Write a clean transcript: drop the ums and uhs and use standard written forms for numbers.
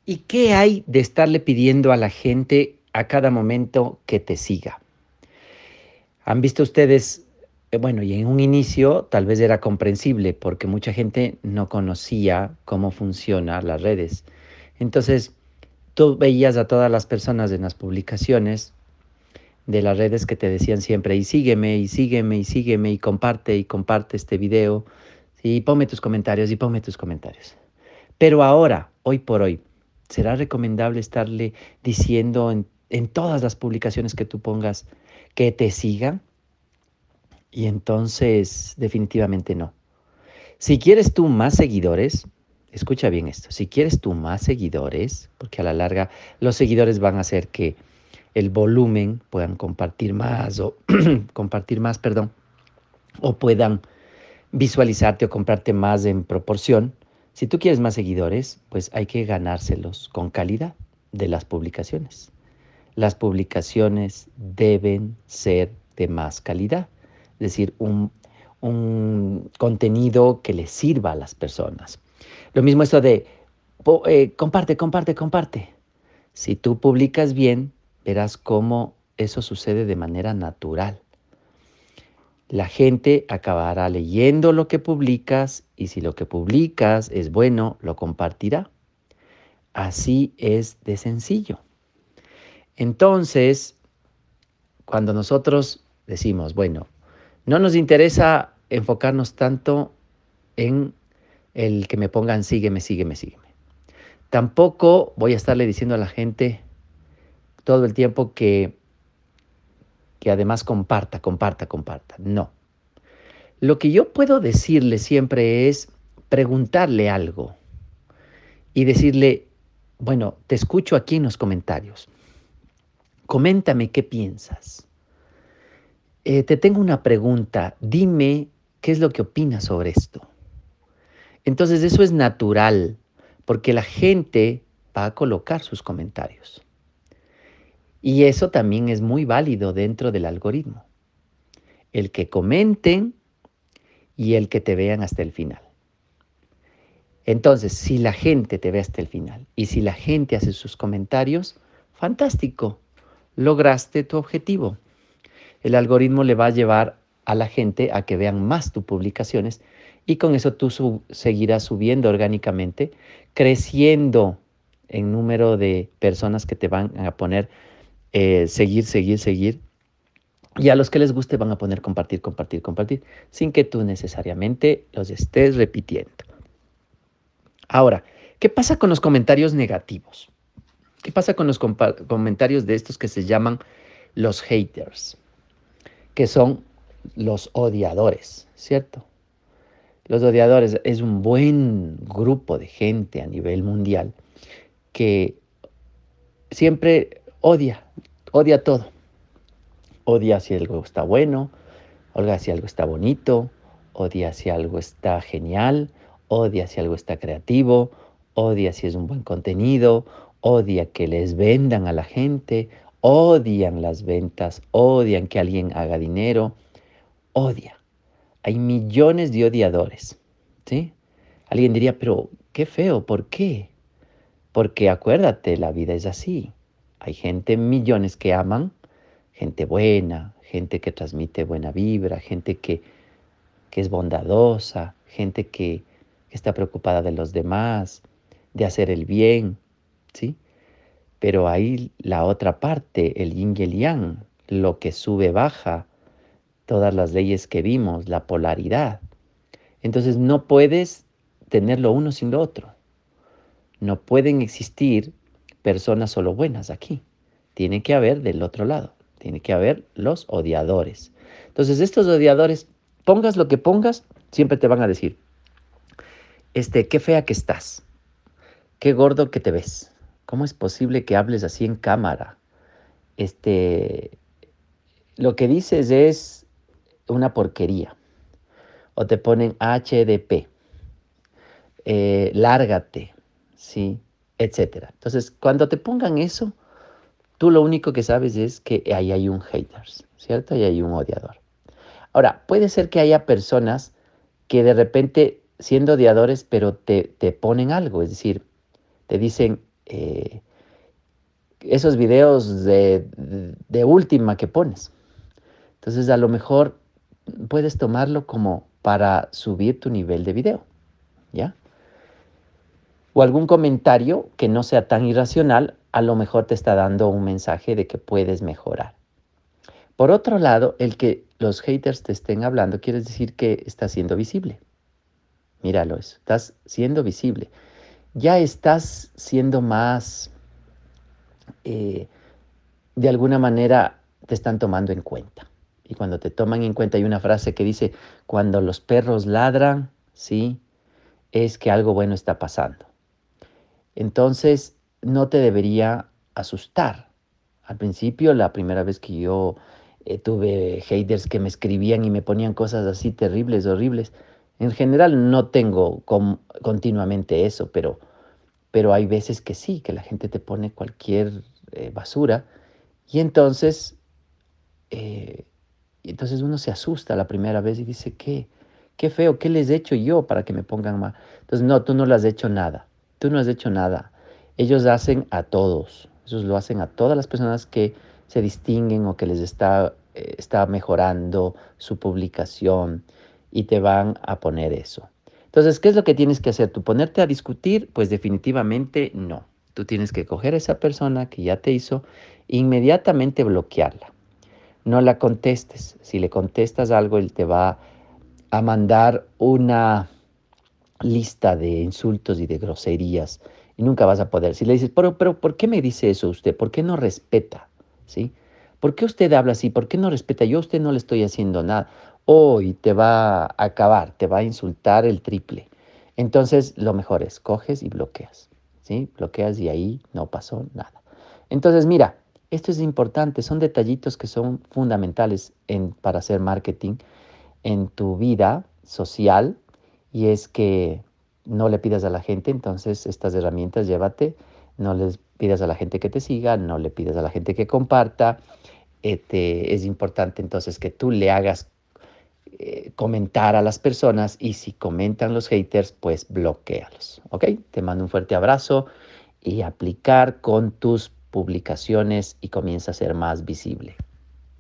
¿Y qué hay de estarle pidiendo a la gente a cada momento que te siga? ¿Han visto ustedes? Bueno, y en un inicio tal vez era comprensible porque mucha gente no conocía cómo funcionan las redes. Entonces, tú veías a todas las personas en las publicaciones de las redes que te decían siempre, y sígueme, y sígueme, y sígueme, y comparte este video, y ponme tus comentarios, y ponme tus comentarios. Pero ahora, hoy por hoy, ¿será recomendable estarle diciendo en todas las publicaciones que tú pongas que te sigan? Y entonces, definitivamente no. Si quieres tú más seguidores, escucha bien esto, si quieres tú más seguidores, porque a la larga los seguidores van a hacer que el volumen puedan compartir más o compartir más, perdón, o puedan visualizarte o comprarte más en proporción. Si tú quieres más seguidores, pues hay que ganárselos con calidad de las publicaciones. Las publicaciones deben ser de más calidad, es decir, un contenido que les sirva a las personas. Lo mismo esto de comparte, comparte, comparte. Si tú publicas bien, verás cómo eso sucede de manera natural. La gente acabará leyendo lo que publicas y si lo que publicas es bueno, lo compartirá. Así es de sencillo. Entonces, cuando nosotros decimos, bueno, no nos interesa enfocarnos tanto en el que me pongan sígueme, sígueme, sígueme. Tampoco voy a estarle diciendo a la gente todo el tiempo que además comparta, comparta, comparta. No. Lo que yo puedo decirle siempre es preguntarle algo y decirle, bueno, te escucho aquí en los comentarios. Coméntame qué piensas. Te tengo una pregunta. Dime qué es lo que opinas sobre esto. Entonces eso es natural, porque la gente va a colocar sus comentarios. Y eso también es muy válido dentro del algoritmo. El que comenten y el que te vean hasta el final. Entonces, si la gente te ve hasta el final y si la gente hace sus comentarios, fantástico, lograste tu objetivo. El algoritmo le va a llevar a la gente a que vean más tus publicaciones y con eso tú seguirás subiendo orgánicamente, creciendo en número de personas que te van a poner seguir, seguir, seguir. Y a los que les guste van a poner compartir, compartir, compartir, sin que tú necesariamente los estés repitiendo. Ahora, ¿qué pasa con los comentarios negativos? ¿Qué pasa con los comentarios de estos que se llaman los haters? Que son los odiadores, ¿cierto? Los odiadores es un buen grupo de gente a nivel mundial que siempre odia todo. Odia si algo está bueno, odia si algo está bonito, odia si algo está genial, odia si algo está creativo, odia si es un buen contenido, odia que les vendan a la gente, odian las ventas, odian que alguien haga dinero, odia. Hay millones de odiadores, ¿sí? Alguien diría, pero qué feo, ¿por qué? Porque acuérdate, la vida es así. Hay gente, millones que aman, gente buena, gente que transmite buena vibra, gente que es bondadosa, gente que está preocupada de los demás, de hacer el bien, ¿sí? Pero hay la otra parte, el yin y el yang, lo que sube, baja, todas las leyes que vimos, la polaridad. Entonces no puedes tener lo uno sin lo otro. No pueden existir personas solo buenas aquí. Tiene que haber del otro lado. Tiene que haber los odiadores. Entonces estos odiadores, pongas lo que pongas, siempre te van a decir, qué fea que estás, qué gordo que te ves. ¿Cómo es posible que hables así en cámara? Este, lo que dices es una porquería. O te ponen HDP, lárgate, ¿sí? Etcétera. Entonces, cuando te pongan eso, tú lo único que sabes es que ahí hay un haters, ¿cierto? Ahí hay un odiador. Ahora, puede ser que haya personas que de repente, siendo odiadores, pero te ponen algo, es decir, te dicen, esos videos de última que pones. Entonces, a lo mejor puedes tomarlo como para subir tu nivel de video, ¿ya? O algún comentario que no sea tan irracional, a lo mejor te está dando un mensaje de que puedes mejorar. Por otro lado, el que los haters te estén hablando quiere decir que estás siendo visible. Míralo eso, estás siendo visible. Ya estás siendo más, eh, de alguna manera te están tomando en cuenta. Y cuando te toman en cuenta hay una frase que dice, cuando los perros ladran, sí, es que algo bueno está pasando. Entonces, no te debería asustar. Al principio, la primera vez que yo tuve haters que me escribían y me ponían cosas así terribles, horribles. En general no tengo continuamente eso, pero hay veces que sí, que la gente te pone cualquier basura y eh, entonces uno se asusta la primera vez y dice, qué feo, ¿qué les he hecho yo para que me pongan mal? Entonces, no, tú no le has hecho nada, tú no has hecho nada. Ellos hacen a todos, ellos lo hacen a todas las personas que se distinguen o que les está mejorando su publicación y te van a poner eso. Entonces, ¿qué es lo que tienes que hacer? ¿Tú ponerte a discutir? Pues definitivamente no. Tú tienes que coger a esa persona que ya te hizo, e inmediatamente bloquearla. No la contestes. Si le contestas algo, él te va a mandar una lista de insultos y de groserías y nunca vas a poder. Si le dices, pero ¿por qué me dice eso usted? ¿Por qué no respeta? ¿Sí? ¿Por qué usted habla así? ¿Por qué no respeta? Yo a usted no le estoy haciendo nada. Hoy te va a acabar, te va a insultar el triple. Entonces, lo mejor es, coges y bloqueas. ¿Sí? Bloqueas y ahí no pasó nada. Entonces, mira, esto es importante, son detallitos que son fundamentales para hacer marketing en tu vida social y es que no le pidas a la gente, entonces estas herramientas llévate, no les pidas a la gente que te siga, no le pidas a la gente que comparta, es importante entonces que tú le hagas comentar a las personas y si comentan los haters, pues bloquéalos, ¿ok? Te mando un fuerte abrazo y aplicar con tus publicaciones y comienza a ser más visible.